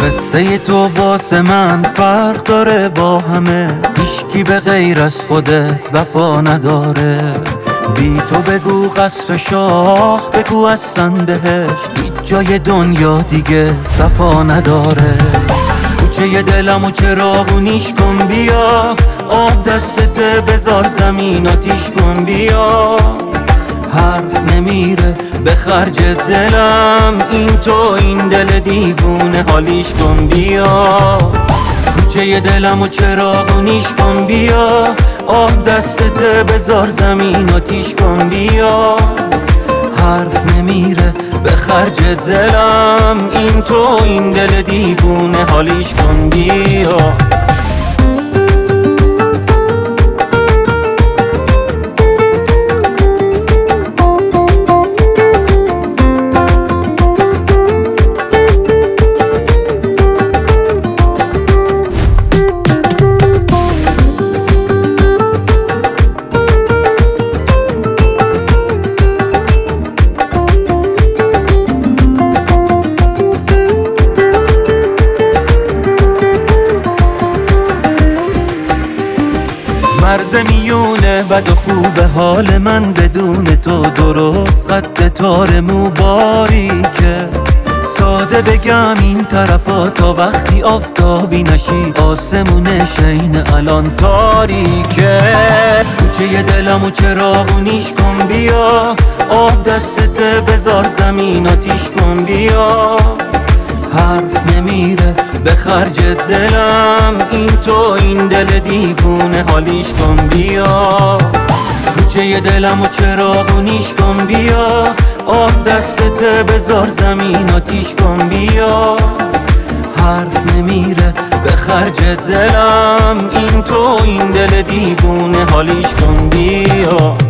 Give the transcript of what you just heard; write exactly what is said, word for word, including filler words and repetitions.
قصه تو واسه من فرق داره با همه، هیچکی به غیر از خودت وفا نداره. بی تو بگو قصر شاه، بگو اصلا بهش هیچ جای دنیا دیگه صفا نداره. کوچه دلم و چراغونیش کن بیا، آب دستت بذار زمین آتیش کن بیا. حرف نمیره به خرج دلم، این تو این دل دیوونه حالیش کن بیا. کوچه دلم و چراغونیش کن بیا، آب دستت بذار زمین آتیش کن بیا. حرف نمیره به خرج دلم، این تو این دل دیوونه حالیش کن بیا. مرز میونه بد و خوب حال من بدون تو، درست خط تار مو باریکه. ساده بگم این طرفا تا وقتی آفتابی نشی، آسمون شین الان تاریکه. کوچه دلم و چراغونیش کن بیا، آب دستت بذار زمین آتیش کن بیا. حرف نمیره به خرج دلم، این تو این دل دیوونه حالیش کن بیا. کوچه دلم و چراغونیش کن بیا، آب دستت بذار زمین آتیش کن بیا. حرف نمیره به خرج دلم، این تو این دل دیوونه حالیش کن بیا.